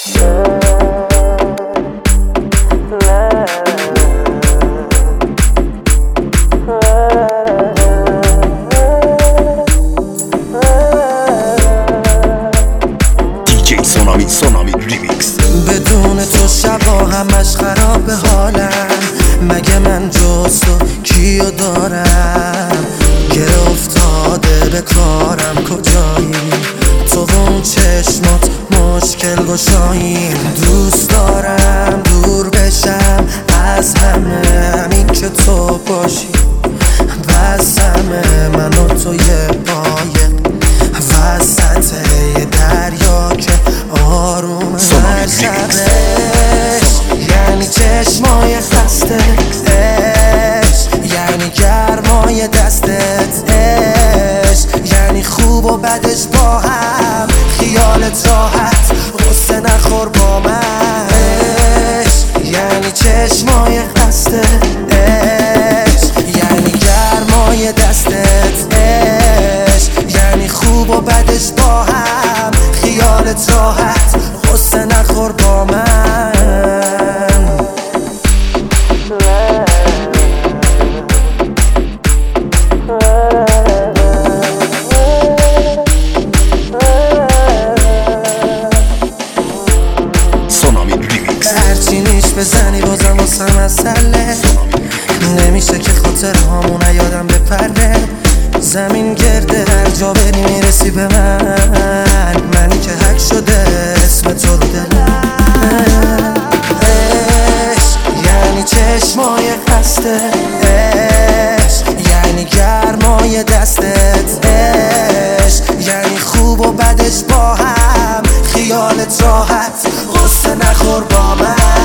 سونامی ریمیکس. بدون تو شبا همش خراب حالم، مگه من جز تو کیو دارم؟ گره افتاده به کارم کجایی؟ تو اون چشمات مشکل گشاییم. دوست دارم دور بشم از همه، همین که تو باشی بس همه. من و تو یه قایق وسط یه دریا که آروم هر شبش، یعنی چشمای خسته یعنی گرمای دستت یعنی خوب و بدش با هم، خیالت راحت غصه نخور با من. یعنی چشمای خسته یعنی گرمای دستت یعنی خوب و بدش با هم، خیالت راحت غصه نخور با من. هرچی نیش بزنی بازم واسه مسئله نمیشه که خاطر هامونه یادم بپره. زمین گرده هر جا بری میرسی به من، منی که حک شده اسم تو رو دلم. یعنی چشمای خسته یعنی گرمای دستت یعنی خوب و بدش با هم، خیالت راحت غصه نخور با من.